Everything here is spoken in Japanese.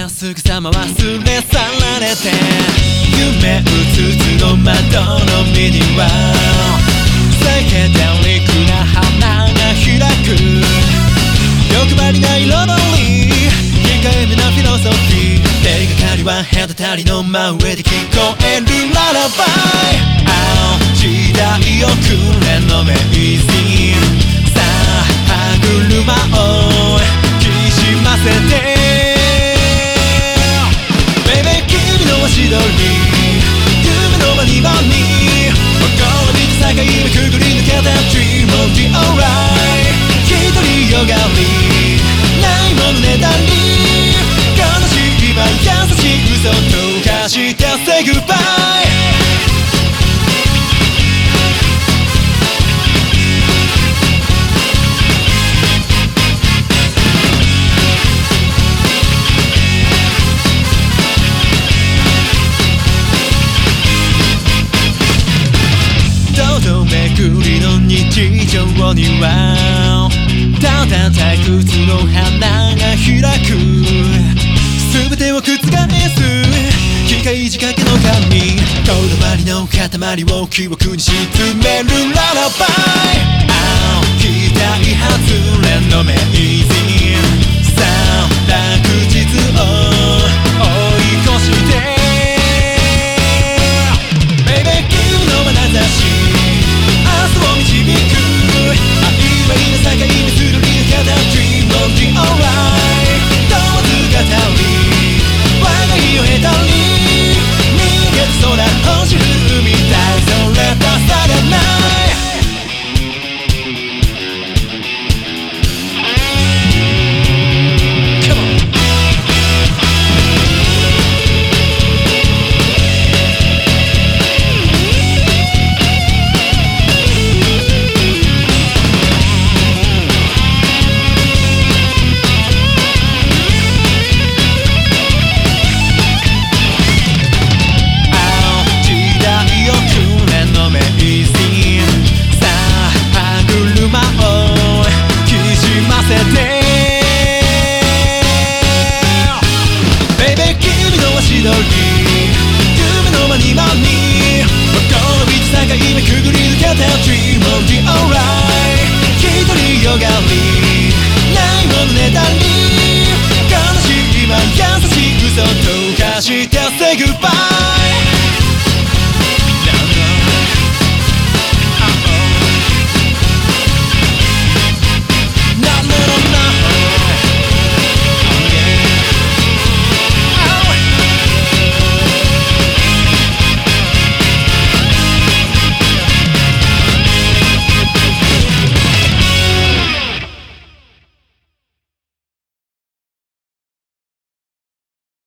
まっすぐさま忘れ去られて夢うつつの窓の身にはサイケデリックな花が開く欲張りな彩り控えめなフィロソフィー手がかりは隔たりの真上で聞こえるララバイ時代遅れの名人さあ歯車をきしませてBaby 君の足取り夢の間に間に心見て境目くぐり抜けた Dream of the alright 一人よがりないものねだり悲しい今優しい嘘とかして Say goodbyeめくりの日常にはただ退屈の花が開く全てを覆す機械仕掛けの紙こだわりの塊を記憶に沈めるララバイ期待外れの名人さあ落日を追い越してBaby 君の眼差し明日を導く曖昧な境目するり抜けた Dream of the alright 問わず語り我が日を経たり逃げて空星降るみたいそれ出されない夢の間に間にこの道境目くぐり抜けた Dream of the alright 一人よがりないものねだり悲しい今優しい嘘とかして Say goodbye